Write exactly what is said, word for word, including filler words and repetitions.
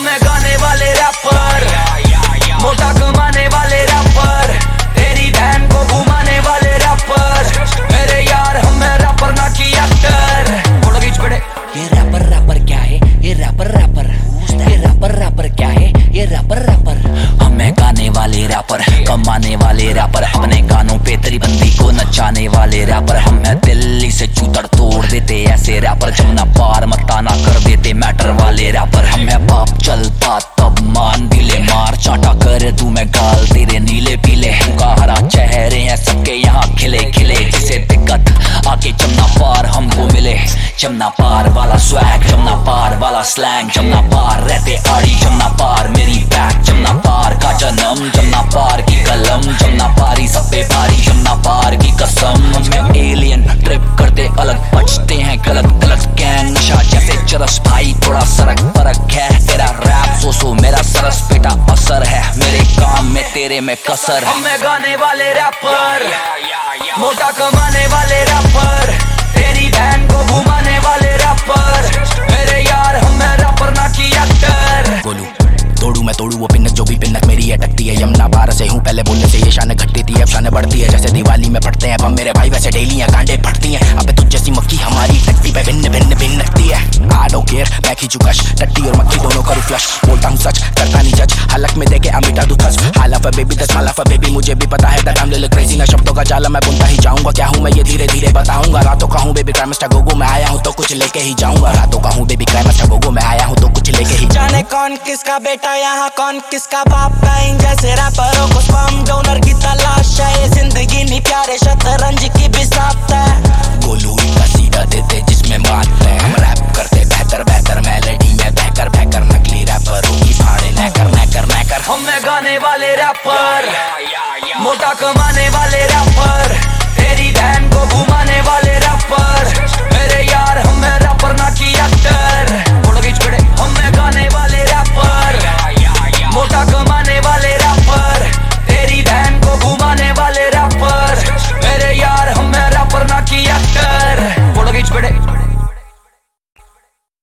हम हैं गाने वाले रैपर, मोटा कमाने वाले रैपर, तेरी बहन को घुमाने वाले रैपर, मेरे यार हम हैं रैपर ना कि एक्टर। फोटो खींच पड़े। ये रैपर रैपर क्या है, ये रैपर रैपर, ये रैपर रैपर क्या है, ये रैपर रैपर। हम हैं गाने वाले रैपर, कमाने वाले रैपर, अपने गानों पे तेरी बंदी को नचाने वाले रैपर। हम हैं दिल्ली से चूतर तोड़ देते ऐसे रैपर, जमुना पार मताना कर देते मैटर वाले रैपर। हम हैं बाप चल बात तब मान दिले मार, चाटा कर दूं मैं गाल तेरे नीले पीले। का हरा चेहरे हैं सबके यहाँ खिले खिले, जिसे दिक्कत आके जमुना पार हमको मिले। जमुना पार वाला स्वैग, जमुना पार वाला स्लैंग, जमुना पार रहते आड़ी, जमुना पार मेरी बैक, जमुना पार का जन्म, जमुना पार की कलम, जमुना पारी सब पे भारी, जमुना पार की कसम। हम एलियन ट्रिप करते अलग, बचते हैं गलत गलत गैंग, नशा जैसे चरस भाई थोड़ा सरक फर्क है। तेरा रैप सो सो मेरा सरस बेटा असर है, मेरे काम में तेरे में कसर। हम हैं गाने वाले रैपर, मोटा कमाने वाले रैपर, तेरी बहन को घुमाने वाले रैपर, मेरे यार हम हैं रैपर ना कि एक्टर। बोलू तोड़ू मैं तोड़ू वो पिन्नत, जो भी पिन्नत मेरी अटकती है। यमुना पार से हूँ पहले बोलने से ये शान घटती थी, अब शान बढ़ती है। जैसे दिवाली में फटते हैं बम मेरे भाई, वैसे डेली हैं गांडे फटती हैं। अबे तुझ जैसी मक्खी हमारी टट्टी पे भिन्न भिन्न भिन्न लगती है। आई डोंट केयर मैं खींचू कश, टट्टी और मक्खी दोनों करूँ फ्लश। बोलता हूँ सच करता नहीं जज, हलक में देके अमिटा तू थस। हाला फॉर बेबी दस माला फॉर बेबी, मुझे भी पता है that I am little crazy. ना शब्दों का जाला मैं बुनता ही जाऊंगा, क्या हूँ मैं ये धीरे धीरे बताऊंगा। रातों का हूँ बेबी क्राइम स्टार गोगो, मैं आया हूँ तो कुछ लेके ही जाऊंगा। रातों का हूँ बेबी क्राइम स्टार गोगो, मैं आया हूँ तो कुछ लेके ही। जाने कौन किसका बेटा यहाँ कौन किसका बाप, का इन जैसे रैपरों